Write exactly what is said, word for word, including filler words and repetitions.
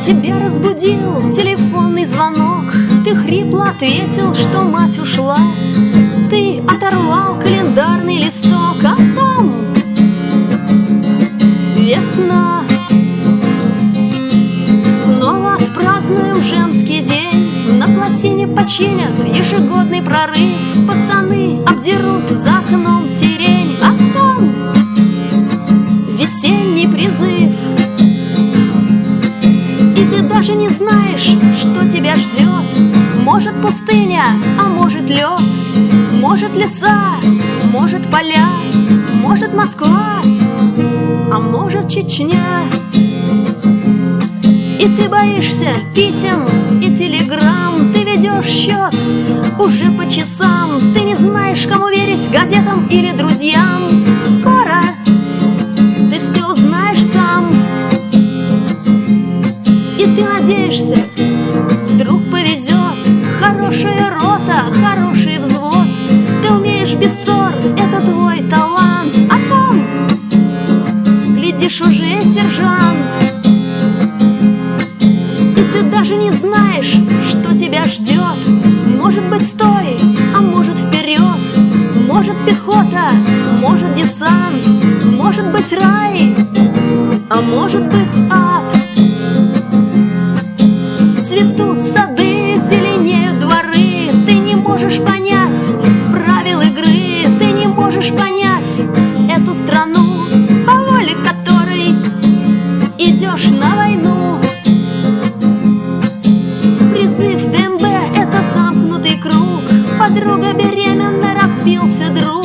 Тебя разбудил телефонный звонок. Ты хрипло ответил, что мать ушла. Ты оторвал календарный листок, а там весна. Снова отпразднуем женский день. На плотине починят ежегодный прорыв. Пацаны обдерут за окном сирень, а там весенний призыв. И ты даже не знаешь, что тебя ждет. Может пустыня, а может лед. Может леса, может поля. Может Москва, а может Чечня. И ты боишься писем и телеграмм. Ты ведешь счет уже по часам. Ты не знаешь, кому верить, газетам или друзьям. Скоро ты все узнаешь сам. И ты надеешься, вдруг повезет. Хорошая рота, хороший взвод. Ты умеешь без ссор, это твой талант. А там, глядишь, уже сержант. И ты даже не знаешь, что тебя ждет. Может быть стой, а может вперед. Может пехота, может десант. Может быть рай, а может быть ад. Цветут сады, зеленеют дворы. Ты не можешь понять правил игры. Ты не можешь понять эту страну, по воле которой идешь на войну. Призыв ДМБ — это замкнутый круг. Подруга беременна, разбился друг.